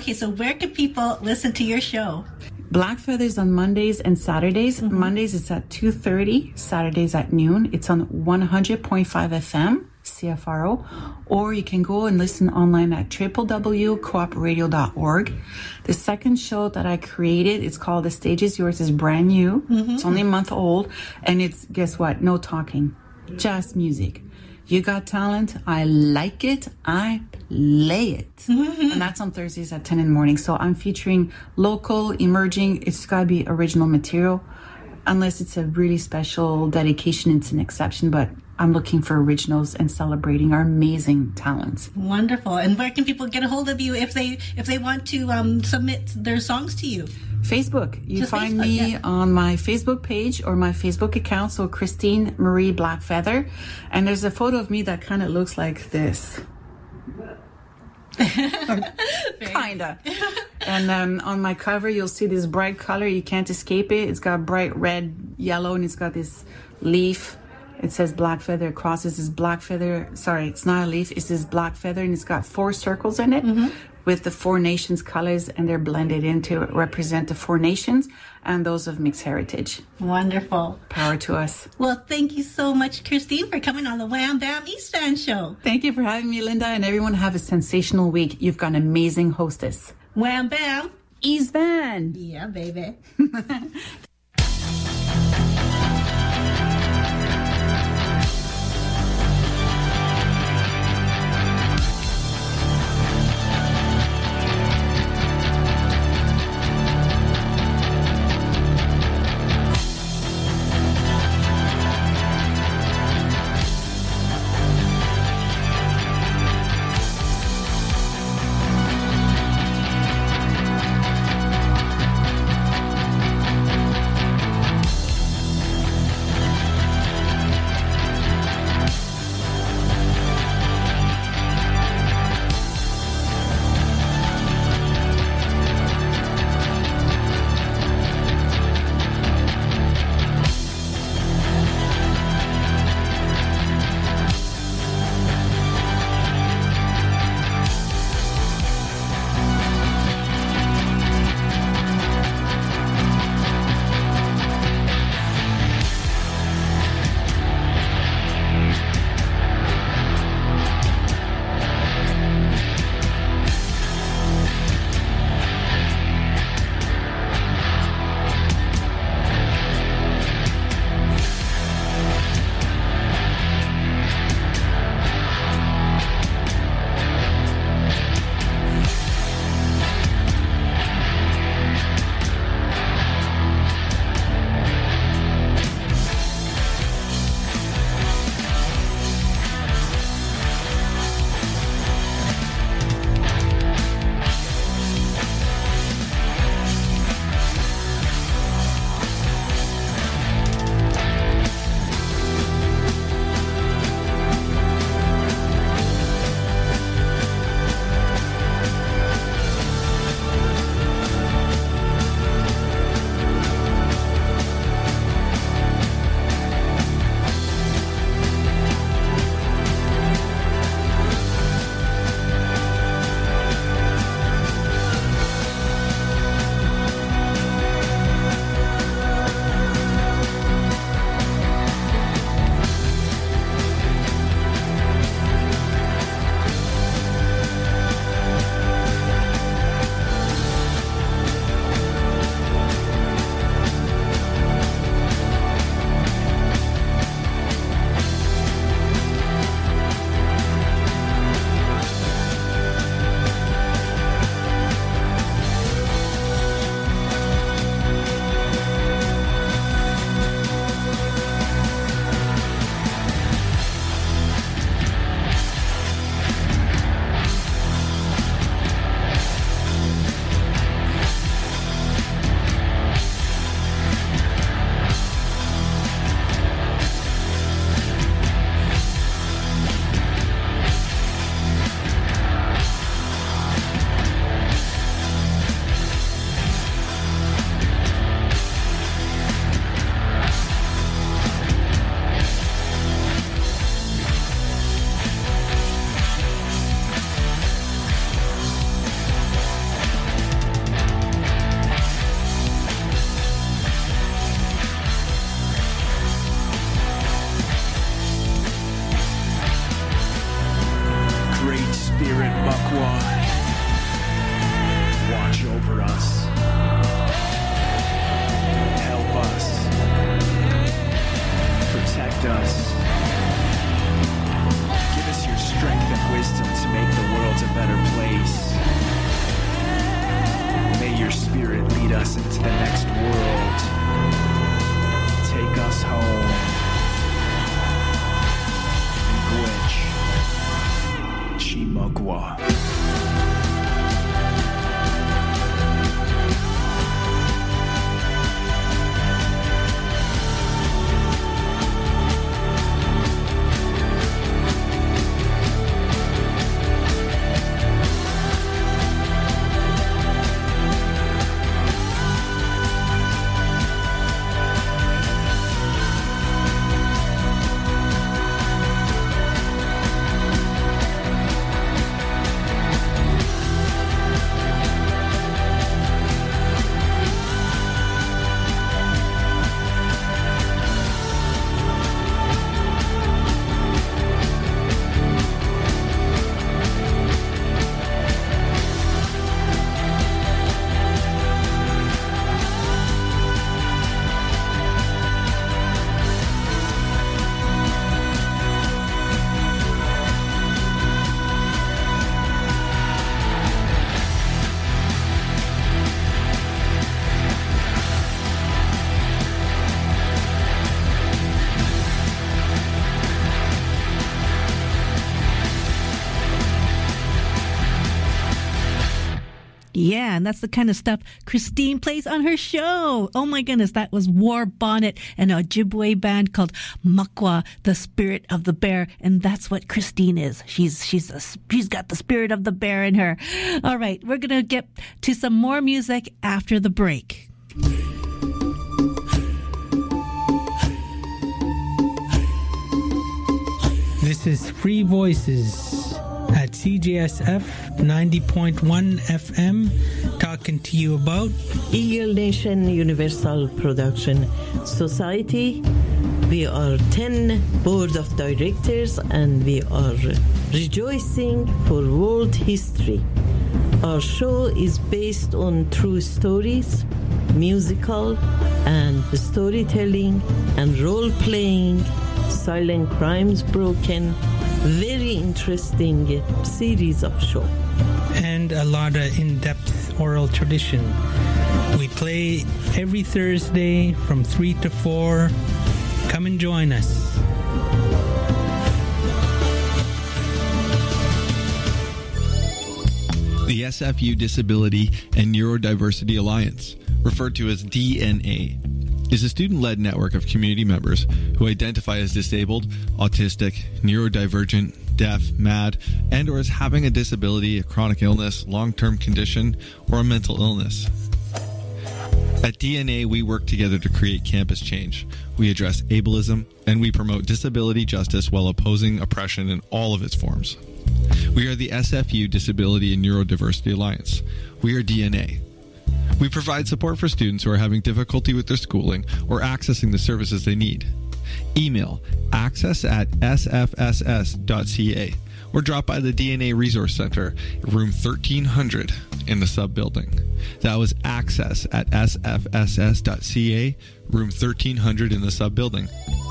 Okay, so where can people listen to your show? Black Feathers on Mondays and Saturdays. Mondays it's at 2:30, Saturdays at noon. It's on 100.5 FM, CFRO, or you can go and listen online at www.coopradio.org. The second show that I created, it's called The Stage Is Yours, is brand new. It's only a month old, and it's, guess what? No talking, just music. You got talent, I like it, I play it. And that's on Thursdays at 10 in the morning. So I'm featuring local, emerging, it's got to be original material. Unless it's a really special dedication, it's an exception, but I'm looking for originals and celebrating our amazing talents. Wonderful. And where can people get a hold of you if they want to submit their songs to you? Facebook. You Just find Facebook, me yeah. on my Facebook page or my Facebook account, so Christine Marie Blackfeather. And there's a photo of me that kind of looks like this. Kinda. And on my cover, you'll see this bright color. You can't escape it. It's got bright red, yellow, and it's got this leaf. It says black feather across. This is black feather. Sorry, it's not a leaf. It's this black feather, and it's got 4 circles in it with the 4 nations colors, and they're blended in to represent the 4 nations and those of mixed heritage. Wonderful. Power to us. Well, thank you so much, Christine, for coming on the Wham Bam East Van Show. Thank you for having me, Linda, and everyone have a sensational week. You've got an amazing hostess. Wham Bam. East Van. Yeah, baby. Spirit Makwa, watch over us. Help us. Protect us. Give us your strength and wisdom to make the world a better place. May your spirit lead us into the next world. Take us home. Gwitch. Chimagua. Yeah, and that's the kind of stuff Christine plays on her show. Oh my goodness, that was War Bonnet and a Ojibwe band called Makwa, the Spirit of the Bear, and that's what Christine is. She's got the spirit of the bear in her. All right, we're gonna get to some more music after the break. This is Free Voices at CJSF 90.1 FM, talking to you about Eagle Nation Universal Production Society. We are 10 board of directors and we are rejoicing for world history. Our show is based on true stories, musical and storytelling and role-playing, silent crimes broken, very interesting series of show. and a lot of in-depth oral tradition. We play every Thursday from 3 to 4. Come and join us. The SFU Disability and Neurodiversity Alliance, referred to as DNA, is a student-led network of community members who identify as disabled, autistic, neurodivergent, deaf, mad, and or as having a disability, a chronic illness, long-term condition, or a mental illness. At DNA, we work together to create campus change. We address ableism, and we promote disability justice while opposing oppression in all of its forms. We are the SFU Disability and Neurodiversity Alliance. We are DNA. We provide support for students who are having difficulty with their schooling or accessing the services they need. Email access@sfss.ca or drop by the DNA Resource Center, room 1300 in the sub-building. That was access@sfss.ca, room 1300 in the sub-building.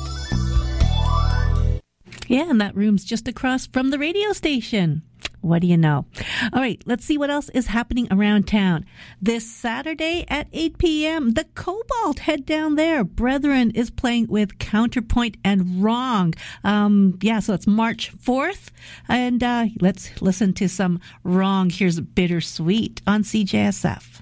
Yeah, and that room's just across from the radio station. What do you know? All right, let's see what else is happening around town. This Saturday at 8 p.m., the Cobalt, head down there. Brethren is playing with Counterpoint and Wrong. So it's March 4th. And let's listen to some Wrong. Here's Bittersweet on CJSF.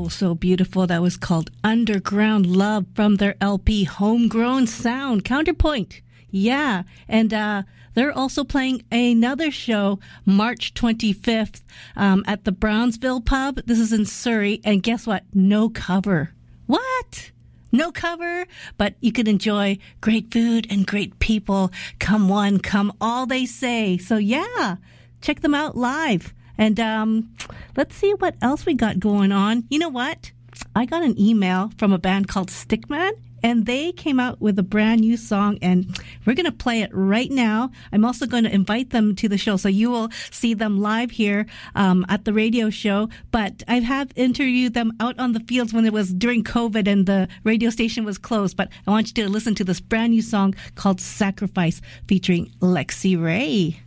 so beautiful. That was called Underground Love from their LP Homegrown Sound. Counterpoint. Yeah. And they're also playing another show March 25th at the Brownsville Pub. This is in Surrey. And guess what? No cover. What? No cover, but you can enjoy great food and great people. Come one, come all, they say. So yeah, check them out live. And let's see what else we got going on. You know what? I got an email from a band called Stickman, and they came out with a brand new song, and we're going to play it right now. I'm also going to invite them to the show, so you will see them live here at the radio show. But I have interviewed them out on the fields when it was during COVID and the radio station was closed. But I want you to listen to this brand new song called Sacrifice featuring Lexi Ray.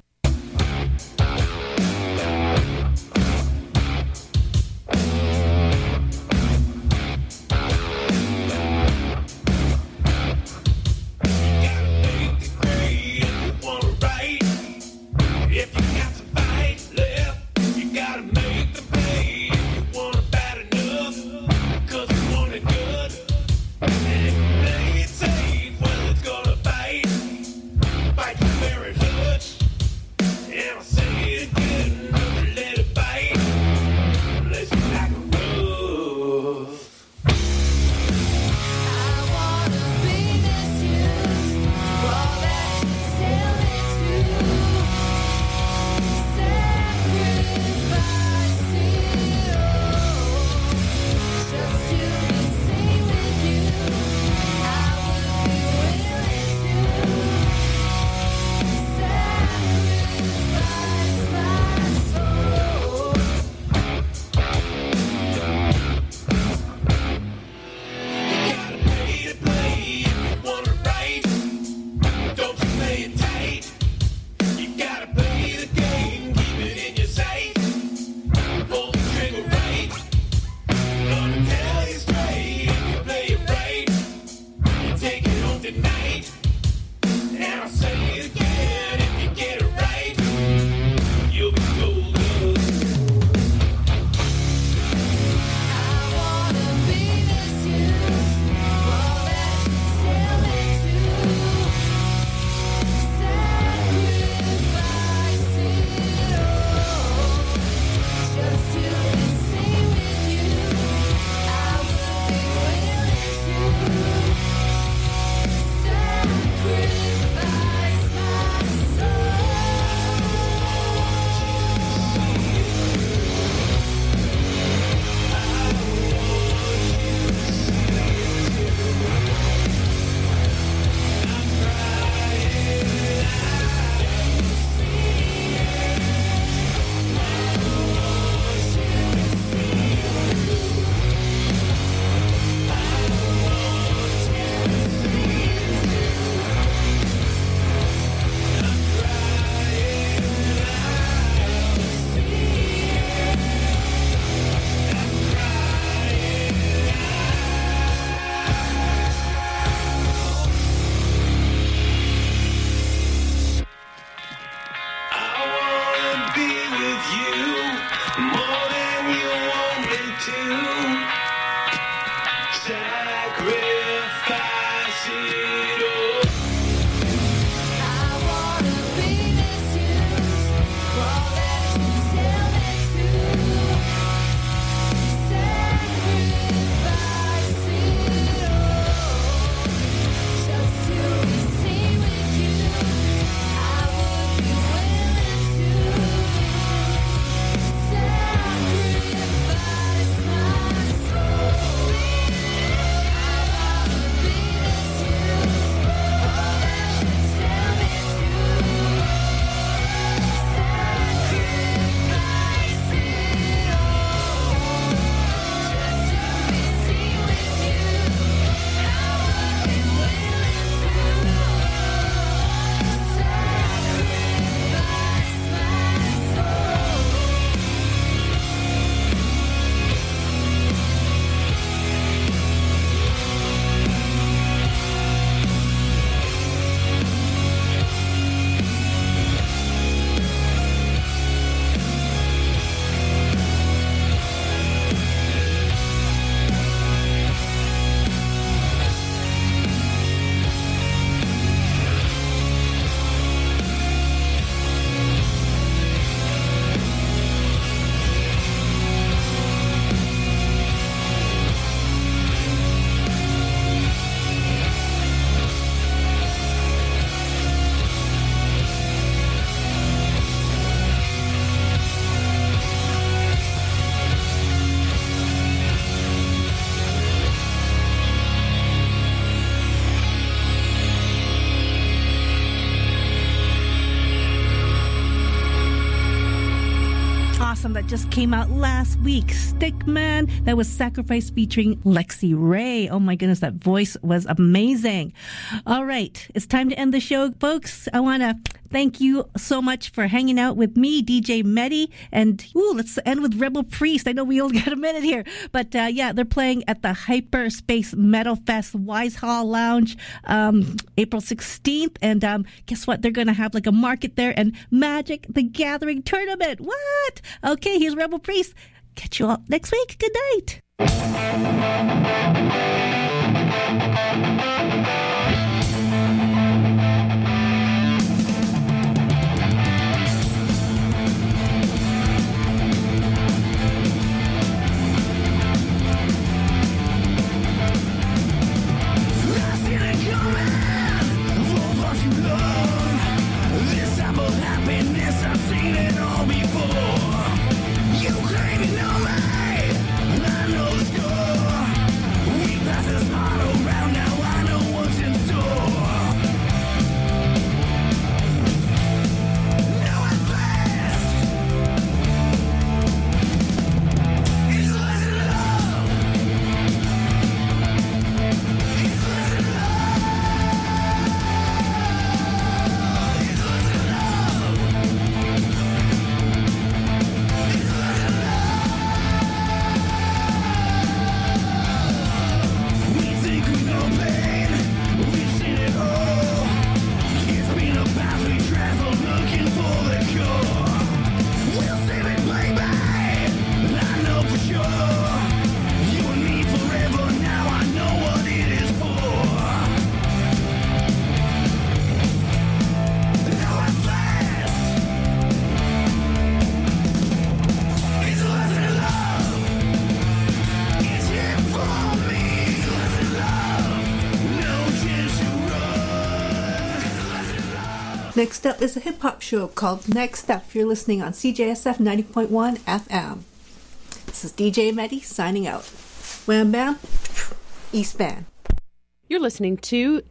awesome that just came out last week. Stickman. That was Sacrifice featuring Lexi Ray. Oh my goodness, that voice was amazing. All right, it's time to end the show, folks. I want to thank you so much for hanging out with me, DJ Medi. And let's end with Rebel Priest. I know we only got a minute here. But they're playing at the Hyperspace Metal Fest Wise Hall Lounge April 16th. And guess what? They're going to have like a market there and Magic the Gathering tournament. What? Okay, here's Rebel Priest. Catch you all next week. Good night. Next up is a hip-hop show called Next Up. You're listening on CJSF 90.1 FM. This is DJ Medi signing out. Wham Bam, East Band. You're listening to